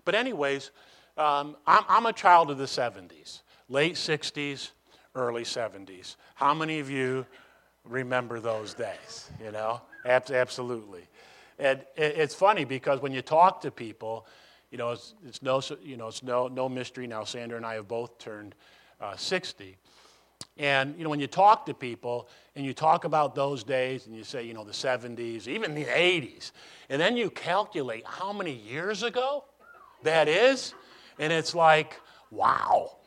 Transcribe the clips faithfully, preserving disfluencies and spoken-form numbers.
But anyways, um, I'm, I'm a child of the seventies, late sixties, early seventies. How many of you remember those days? You know, Ab- absolutely. And it, it's funny because when you talk to people, you know, it's, it's no, you know, it's no, no mystery now. Sandra and I have both turned uh, sixty. And, you know, when you talk to people and you talk about those days and you say, you know, the seventies, even the eighties, and then you calculate how many years ago that is, and it's like, wow,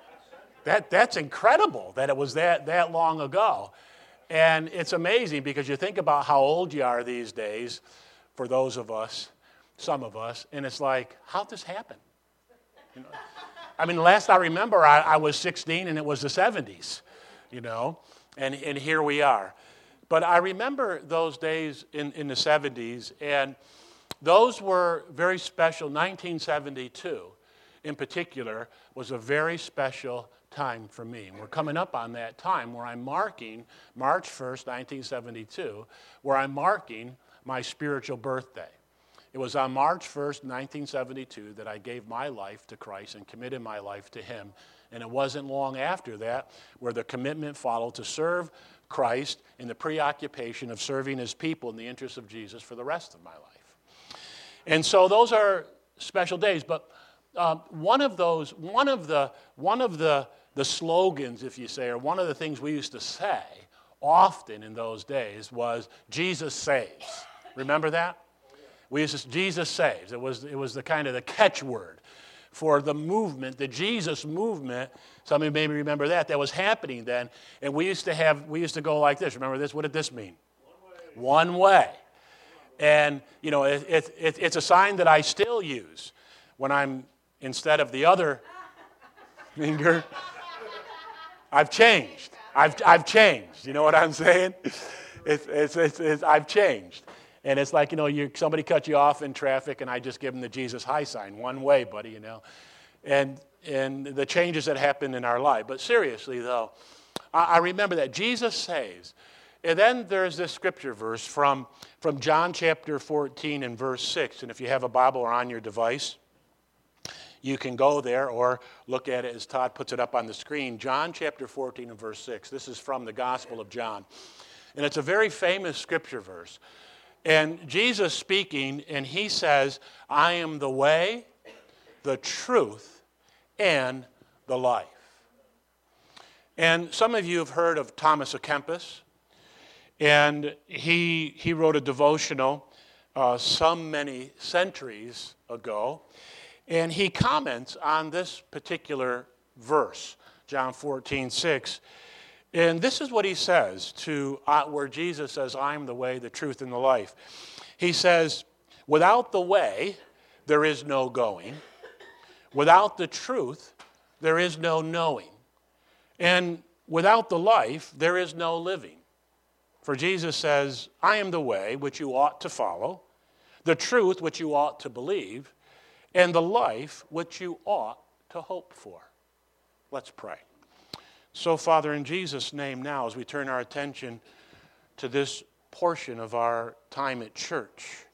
that that's incredible that it was that, that long ago. And it's amazing because you think about how old you are these days, for those of us, some of us, and it's like, how'd this happen? You know? I mean, the last I remember, I, I was sixteen, and it was the seventies, you know, and, and here we are. But I remember those days in, in the seventies, and those were very special. nineteen seventy-two, in particular, was a very special time for me. And we're coming up on that time where I'm marking March first, nineteen seventy-two, where I'm marking my spiritual birthday. It was on March first, nineteen seventy-two, that I gave my life to Christ and committed my life to him. And it wasn't long after that where the commitment followed to serve Christ in the preoccupation of serving his people in the interest of Jesus for the rest of my life. And so those are special days. But uh, one of those, one of the, one of the, the slogans, if you say, or one of the things we used to say often in those days was, Jesus saves. Remember that? We used to, Jesus saves. It was, it was the kind of the catchword for the movement, the Jesus movement. Some of you maybe remember that. That was happening then. And we used to have, we used to go like this. Remember this? What did this mean? One way. One way. And, you know, it, it, it, it's a sign that I still use when I'm, instead of the other finger, I've changed. I've, I've changed. You know what I'm saying? It's, it's, it's, it's, I've changed. And it's like, you know, you, somebody cut you off in traffic, and I just give them the Jesus high sign. One way, buddy, you know. And and the changes that happen in our life. But seriously, though, I, I remember that Jesus saves. And then there's this scripture verse from, from John chapter fourteen and verse six. And if you have a Bible or on your device, you can go there or look at it as Todd puts it up on the screen. John chapter fourteen and verse six. This is from the Gospel of John. And it's a very famous scripture verse. And Jesus speaking, and he says, I am the way, the truth, and the life. And some of you have heard of Thomas à Kempis, and he, he wrote a devotional uh, some many centuries ago, and he comments on this particular verse, John fourteen six. And this is what he says to uh, where Jesus says, I am the way, the truth, and the life. He says, without the way, there is no going. Without the truth, there is no knowing. And without the life, there is no living. For Jesus says, I am the way which you ought to follow, the truth which you ought to believe, and the life which you ought to hope for. Let's pray. So, Father, in Jesus' name now, as we turn our attention to this portion of our time at church,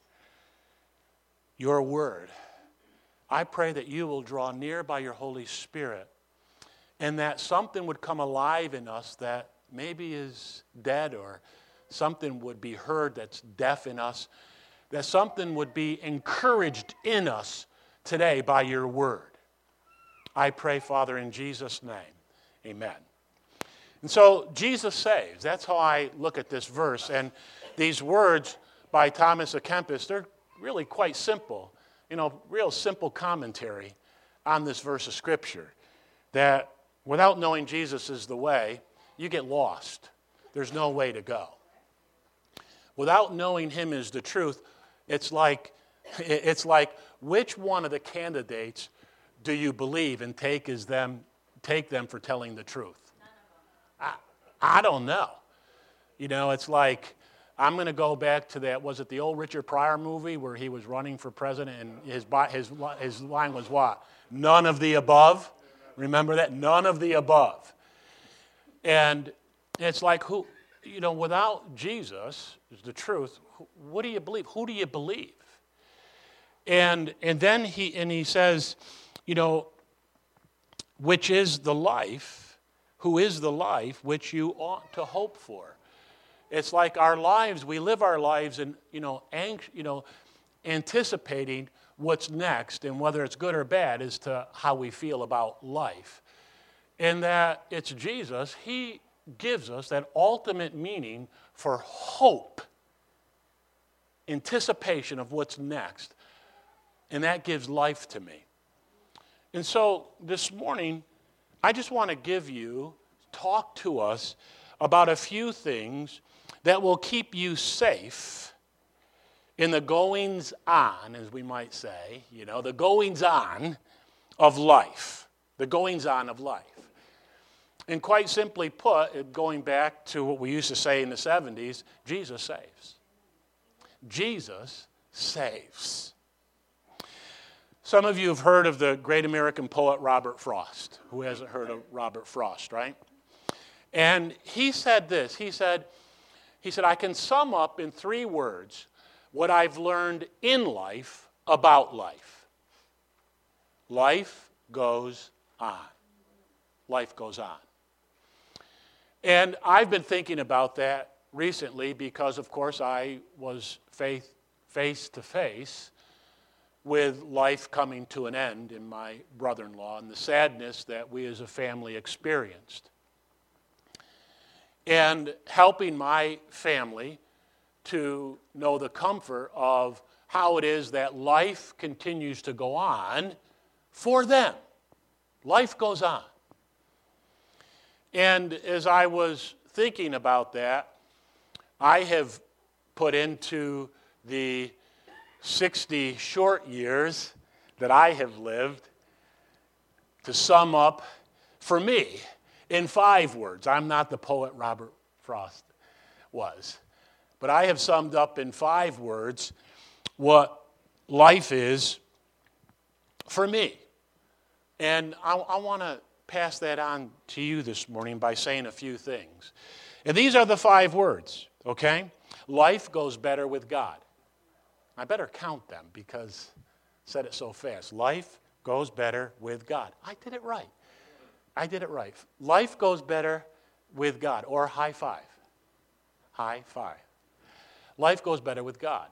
your word, I pray that you will draw near by your Holy Spirit and that something would come alive in us that maybe is dead, or something would be heard that's deaf in us, that something would be encouraged in us today by your word. I pray, Father, in Jesus' name, amen. And so Jesus saves. That's how I look at this verse. And these words by Thomas à Kempis, they're really quite simple. You know, real simple commentary on this verse of Scripture. That without knowing Jesus is the way, you get lost. There's no way to go. Without knowing him is the truth, it's like, it's like which one of the candidates do you believe and take as them, take them for telling the truth? I, I don't know. You know, it's like, I'm going to go back to that, was it the old Richard Pryor movie where he was running for president and his, his, his line was what? None of the above. Remember that? None of the above. And it's like, who, you know, without Jesus is the truth, what do you believe? Who do you believe? And and then he and he says, you know, which is the life, who is the life which you ought to hope for. It's like our lives, we live our lives in, you know, ang- you know, anticipating what's next, and whether it's good or bad as to how we feel about life. And that it's Jesus, he gives us that ultimate meaning for hope, anticipation of what's next. And that gives life to me. And so this morning, I just want to give you, talk to us about a few things that will keep you safe in the goings on, as we might say, you know, the goings on of life, the goings on of life. And quite simply put, going back to what we used to say in the seventies, Jesus saves. Jesus saves. Some of you have heard of the great American poet Robert Frost. Who hasn't heard of Robert Frost, right? And he said this. He said, he said, I can sum up in three words what I've learned in life about life. Life goes on. Life goes on. And I've been thinking about that recently because, of course, I was faith, face to face with life coming to an end in my brother-in-law and the sadness that we as a family experienced. And helping my family to know the comfort of how it is that life continues to go on for them. Life goes on. And as I was thinking about that, I have put into the sixty short years that I have lived to sum up, for me, in five words. I'm not the poet Robert Frost was, but I have summed up in five words what life is for me. And I, I want to pass that on to you this morning by saying a few things. And these are the five words, okay? Life goes better with God. I better count them because I said it so fast. Life goes better with God. I did it right. I did it right. Life goes better with God. Or high five. High five. Life goes better with God.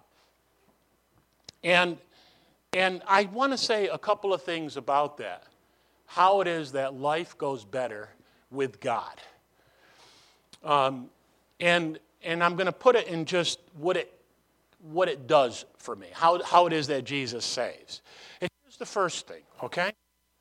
And, and I want to say a couple of things about that. How it is that life goes better with God. Um, and, and I'm going to put it in just what it what it does for me, how, how it is that Jesus saves. And here's the first thing, okay?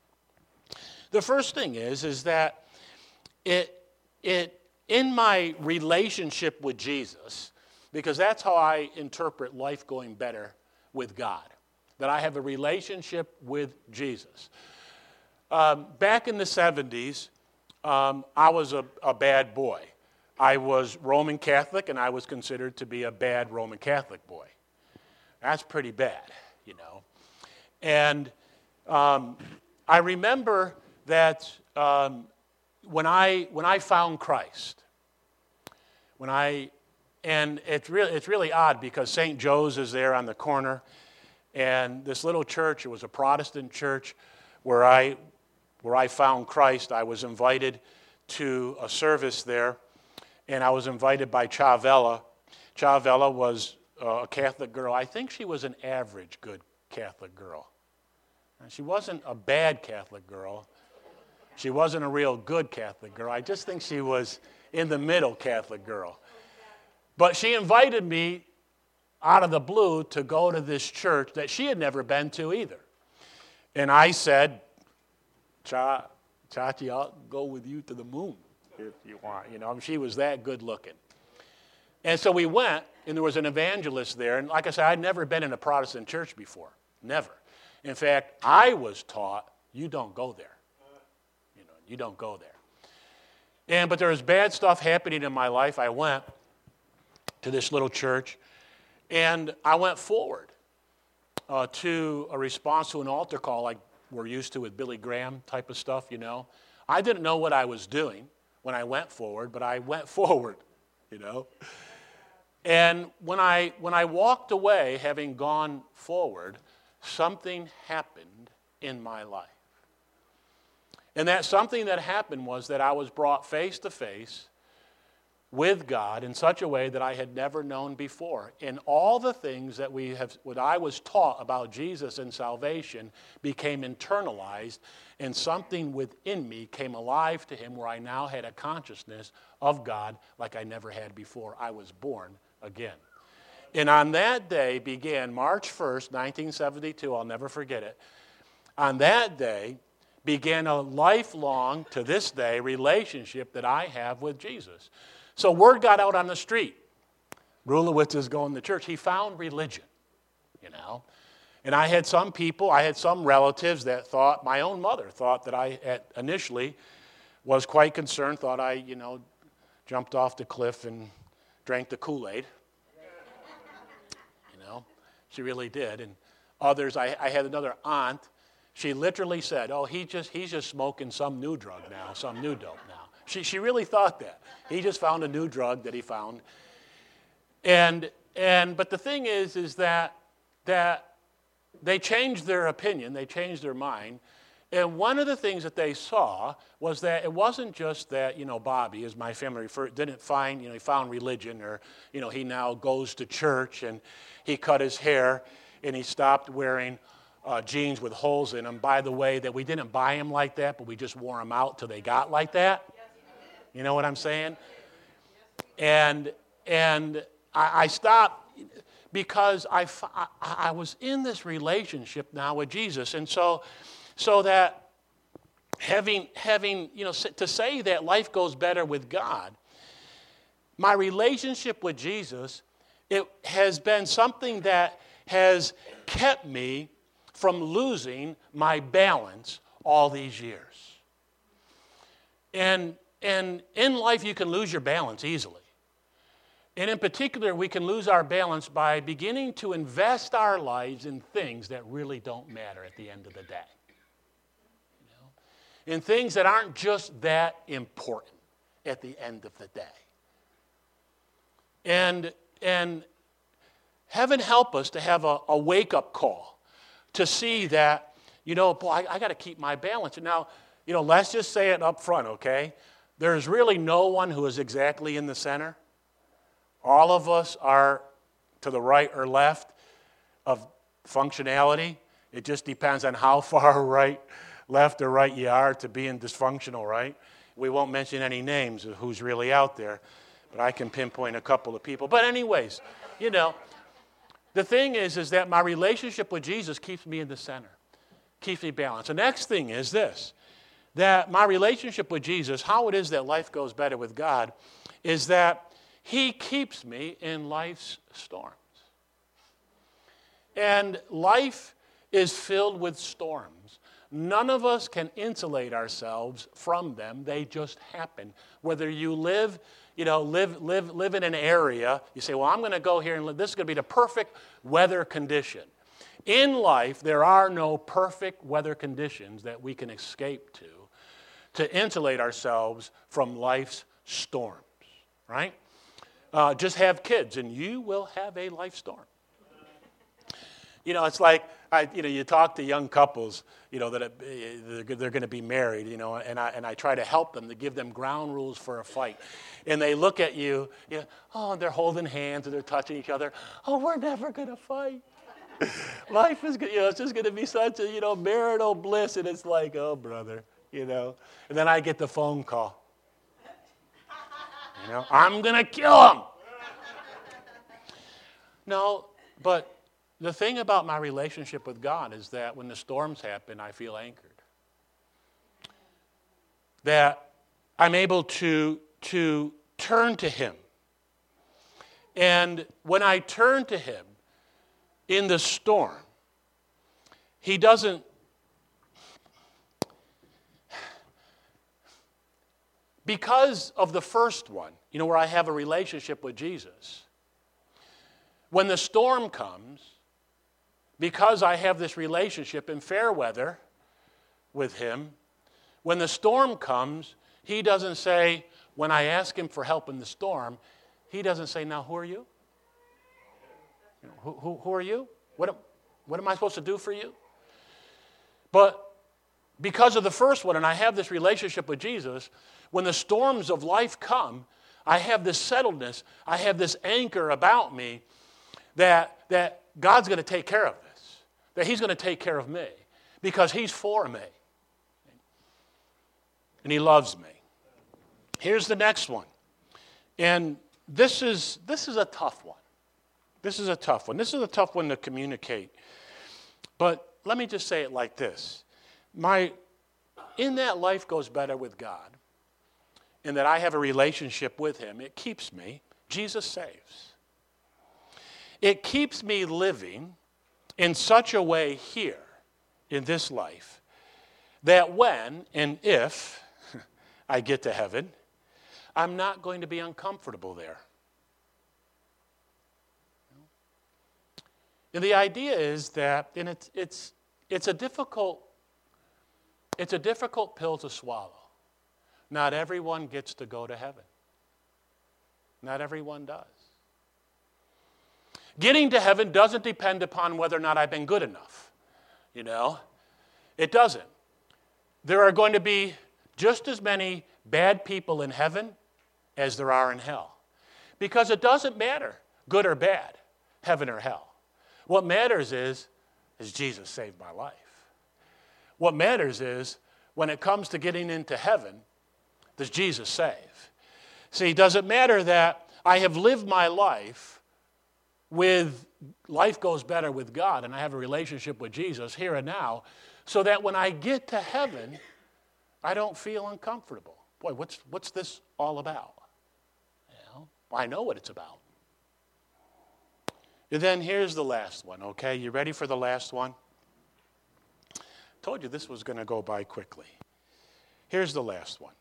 The first thing is, is that it, it in my relationship with Jesus, because that's how I interpret life going better with God, that I have a relationship with Jesus. Um, back in the seventies, um, I was a, a bad boy. I was Roman Catholic, and I was considered to be a bad Roman Catholic boy. That's pretty bad, you know. And um, I remember that um, when I when I found Christ, when I and it's really it's really odd because Saint Joe's is there on the corner, and this little church, it was a Protestant church, where I where I found Christ. I was invited to a service there. And I was invited by Chavella. Chavella was a Catholic girl. I think she was an average good Catholic girl. And she wasn't a bad Catholic girl. She wasn't a real good Catholic girl. I just think she was in the middle Catholic girl. But she invited me out of the blue to go to this church that she had never been to either. And I said, Cha, Chachi, I'll go with you to the moon if you want. You know, she was that good looking. And so we went, and there was an evangelist there. And like I said, I'd never been in a Protestant church before. Never. In fact, I was taught, you don't go there. You know, you don't go there. And but there was bad stuff happening in my life. I went to this little church, and I went forward uh, to a response to an altar call like we're used to with Billy Graham type of stuff, you know. I didn't know what I was doing when I went forward, but I went forward, you know. And when I when I walked away, having gone forward, something happened in my life. And that something that happened was that I was brought face to face with God in such a way that I had never known before. And all the things that we have, what I was taught about Jesus and salvation became internalized, and something within me came alive to him where I now had a consciousness of God like I never had before. I was born again. And on that day began March first, nineteen seventy-two, I'll never forget it. On that day began a lifelong, to this day, relationship that I have with Jesus. So word got out on the street. Rulowitz is going to church. He found religion, you know. And I had some people, I had some relatives that thought, my own mother thought that I at initially was quite concerned, thought I, you know, jumped off the cliff and drank the Kool-Aid. You know, she really did. And others, I, I had another aunt, she literally said, oh, he just he's just smoking some new drug now, some new dope now. She she really thought that. He just found a new drug that he found. And and but the thing is, is that that they changed their opinion, they changed their mind. And one of the things that they saw was that it wasn't just that, you know, Bobby, as my family referred, didn't find, you know, he found religion, or, you know, he now goes to church and he cut his hair and he stopped wearing uh, jeans with holes in them. By the way, that we didn't buy them like that, but we just wore them out till they got like that. You know what I'm saying? And and I, I stopped because I, I, I was in this relationship now with Jesus. And so so that having, having, you know, to say that life goes better with God, my relationship with Jesus, it has been something that has kept me from losing my balance all these years. And And in life, you can lose your balance easily. And in particular, we can lose our balance by beginning to invest our lives in things that really don't matter at the end of the day. You know? In things that aren't just that important at the end of the day. And, and heaven help us to have a, a wake-up call to see that, you know, boy, I, I got to keep my balance. And now, you know, let's just say it up front, okay? There's really no one who is exactly in the center. All of us are to the right or left of functionality. It just depends on how far right, left or right you are to being dysfunctional, right? We won't mention any names of who's really out there, but I can pinpoint a couple of people. But anyways, you know, the thing is, is that my relationship with Jesus keeps me in the center, keeps me balanced. The next thing is this, that my relationship with Jesus, how it is that life goes better with God, is that he keeps me in life's storms. And life is filled with storms. None of us can insulate ourselves from them. They just happen. Whether you live, you know, live live live in an area, you say, well, I'm going to go here and live. This is going to be the perfect weather condition. In life, there are no perfect weather conditions that we can escape to to insulate ourselves from life's storms, right? Uh, just have kids, and you will have a life storm. You know, it's like, I, you know, you talk to young couples, you know, that uh, they're going to be married, you know, and I and I try to help them to give them ground rules for a fight. And they look at you, you know, oh, and they're holding hands and they're touching each other. Oh, we're never going to fight. Life is good, you know, it's just going to be such a, you know, marital bliss. And it's like, oh, brother, you know. And then I get the phone call. You know, I'm going to kill him. No, but the thing about my relationship with God is that when the storms happen, I feel anchored. That I'm able to, to turn to him. And when I turn to him in the storm, he doesn't, because of the first one, you know, where I have a relationship with Jesus, when the storm comes, because I have this relationship in fair weather with him, when the storm comes, he doesn't say, when I ask him for help in the storm, he doesn't say, now who are you? You know, who, who, who are you? What am, What am I supposed to do for you? But because of the first one, and I have this relationship with Jesus, when the storms of life come, I have this settledness, I have this anchor about me that, that God's going to take care of this, that he's going to take care of me because he's for me. And he loves me. Here's the next one. And this is this is a tough one. This is a tough one. This is a tough one to communicate. But let me just say it like this. My, in that life goes better with God, and that I have a relationship with him, it keeps me. Jesus saves. It keeps me living in such a way here in this life that when and if I get to heaven, I'm not going to be uncomfortable there. And the idea is that, and it's it's it's a difficult it's a difficult pill to swallow. Not everyone gets to go to heaven. Not everyone does. Getting to heaven doesn't depend upon whether or not I've been good enough. You know? It doesn't. There are going to be just as many bad people in heaven as there are in hell. Because it doesn't matter, good or bad, heaven or hell. What matters is, is Jesus saved my life. What matters is, when it comes to getting into heaven, does Jesus save? See, does it matter that I have lived my life with, life goes better with God, and I have a relationship with Jesus here and now, so that when I get to heaven, I don't feel uncomfortable. Boy, what's what's this all about? You know, I know what it's about. And then here's the last one, okay? You ready for the last one? Told you this was going to go by quickly. Here's the last one.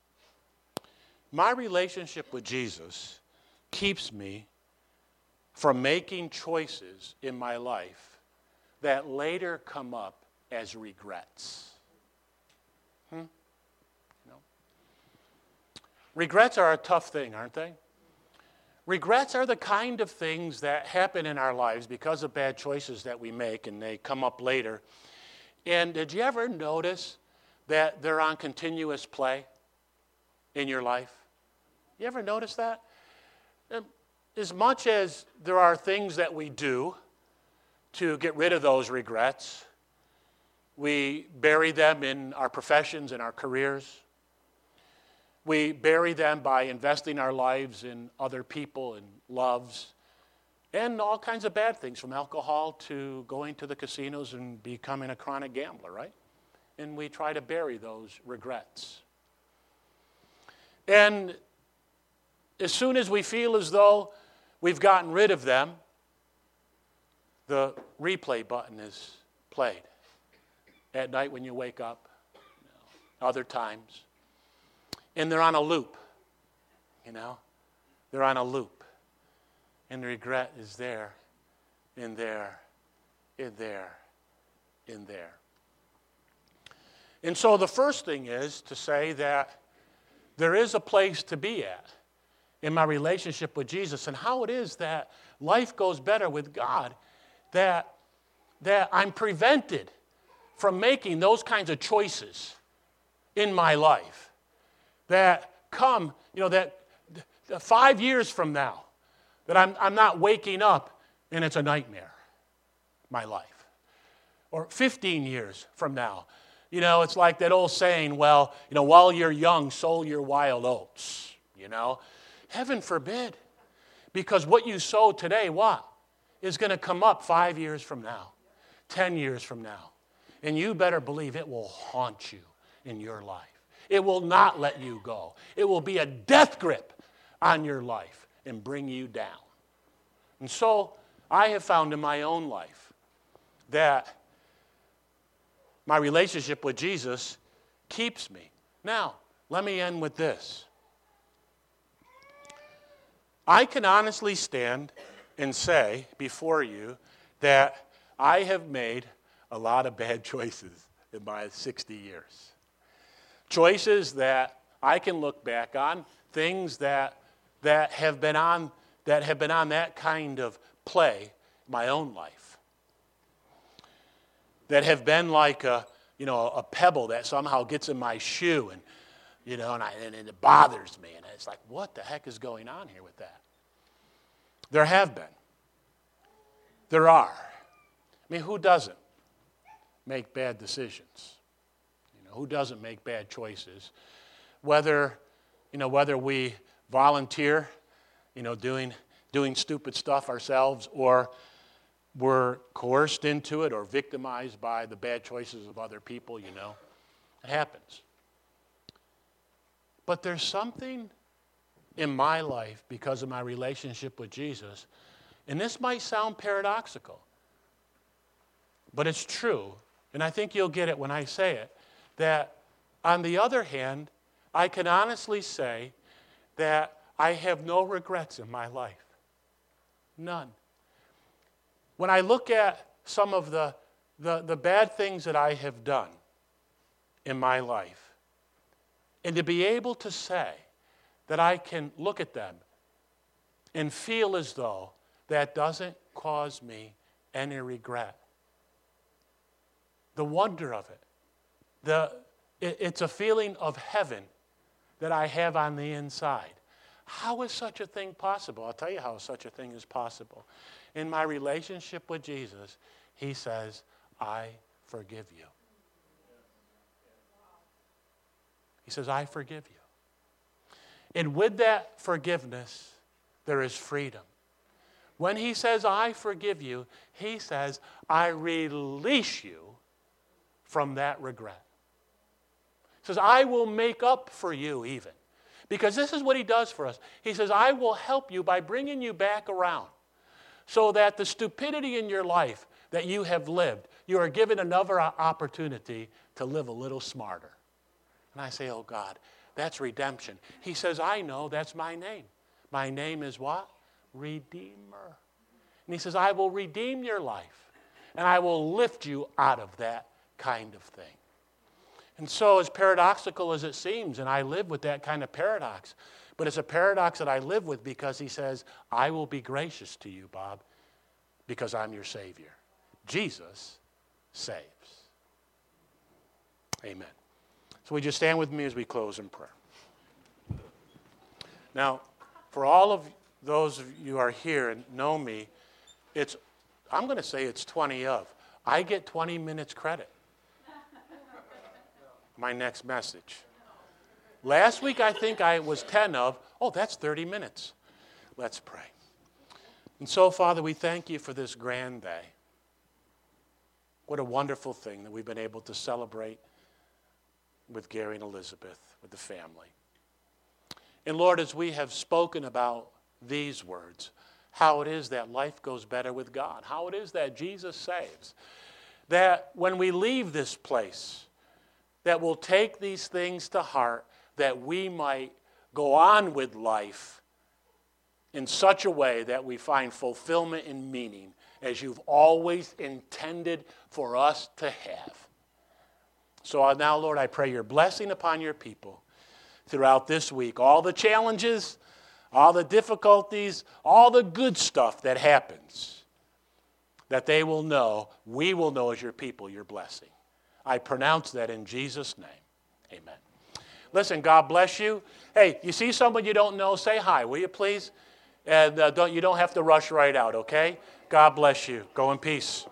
My relationship with Jesus keeps me from making choices in my life that later come up as regrets. Hmm? No. Regrets are a tough thing, aren't they? Regrets are the kind of things that happen in our lives because of bad choices that we make, and they come up later. And did you ever notice that they're on continuous play in your life? You ever notice that? As much as there are things that we do to get rid of those regrets, we bury them in our professions and our careers. We bury them by investing our lives in other people and loves and all kinds of bad things, from alcohol to going to the casinos and becoming a chronic gambler, right? And we try to bury those regrets. And as soon as we feel as though we've gotten rid of them, the replay button is played. At night when you wake up, you know, other times. And they're on a loop, you know. They're on a loop. And the regret is there, in there, in there, in there. And so the first thing is to say that there is a place to be at in my relationship with Jesus, and how it is that life goes better with God, that, that I'm prevented from making those kinds of choices in my life that come, you know, that five years from now, that I'm, I'm not waking up and it's a nightmare, my life. Or fifteen years from now, you know, it's like that old saying, well, you know, while you're young, sow your wild oats, you know. Heaven forbid, because what you sow today, what? Is going to come up five years from now, ten years from now. And you better believe it will haunt you in your life. It will not let you go. It will be a death grip on your life and bring you down. And so I have found in my own life that my relationship with Jesus keeps me. Now, let me end with this. I can honestly stand and say before you that I have made a lot of bad choices in my sixty years. Choices that I can look back on, things that that have been on that have been on that kind of play in my own life. that have been like a, you know, a pebble that somehow gets in my shoe and, you know, and, I, and it bothers me. And it's like, what the heck is going on here with that? There have been. There are. I mean, who doesn't make bad decisions? You know, who doesn't make bad choices? Whether, you know, whether we volunteer, you know, doing doing stupid stuff ourselves, or we're coerced into it or victimized by the bad choices of other people, you know. It happens. But there's something in my life because of my relationship with Jesus, and this might sound paradoxical, but it's true, and I think you'll get it when I say it, that on the other hand, I can honestly say that I have no regrets in my life. None. When I look at some of the, the, the bad things that I have done in my life, and to be able to say that I can look at them and feel as though that doesn't cause me any regret. The wonder of it. The, it it's a feeling of heaven that I have on the inside. How is such a thing possible? I'll tell you how such a thing is possible. In my relationship with Jesus, he says, I forgive you. He says, I forgive you. And with that forgiveness, there is freedom. When he says, I forgive you, he says, I release you from that regret. He says, I will make up for you even. Because this is what he does for us. He says, I will help you by bringing you back around so that the stupidity in your life that you have lived, you are given another opportunity to live a little smarter. And I say, oh God, that's redemption. He says, I know, that's my name. My name is what? Redeemer. And he says, I will redeem your life, and I will lift you out of that kind of thing. And so as paradoxical as it seems, and I live with that kind of paradox, but it's a paradox that I live with because he says, I will be gracious to you, Bob, because I'm your Savior. Jesus saves. Amen. So would you stand with me as we close in prayer? Now, for all of those of you who are here and know me, it's, I'm going to say it's twenty of. I get twenty minutes credit. My next message. Last week, I think I was ten of. Oh, that's thirty minutes. Let's pray. And so, Father, we thank you for this grand day. What a wonderful thing that we've been able to celebrate with Gary and Elizabeth, with the family. And Lord, as we have spoken about these words, how it is that life goes better with God, how it is that Jesus saves, that when we leave this place, that we'll take these things to heart, that we might go on with life in such a way that we find fulfillment and meaning as you've always intended for us to have. So now, Lord, I pray your blessing upon your people throughout this week. All the challenges, all the difficulties, all the good stuff that happens, that they will know, we will know as your people, your blessing. I pronounce that in Jesus' name. Amen. Listen, God bless you. Hey, you see someone you don't know, say hi, will you please? And uh, don't, you don't have to rush right out, okay? God bless you. Go in peace.